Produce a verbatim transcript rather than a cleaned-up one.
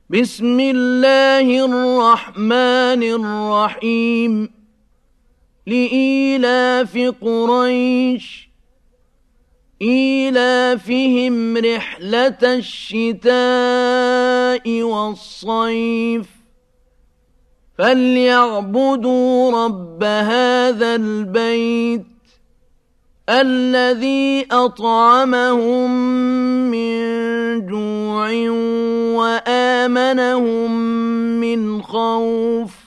بسم الله الرحمن الرحيم لإيلاف قريش إيلافهم رحلة الشتاء والصيف فليعبدوا رب هذا البيت الذي أطعمهم من جوع وآمنهم من خوف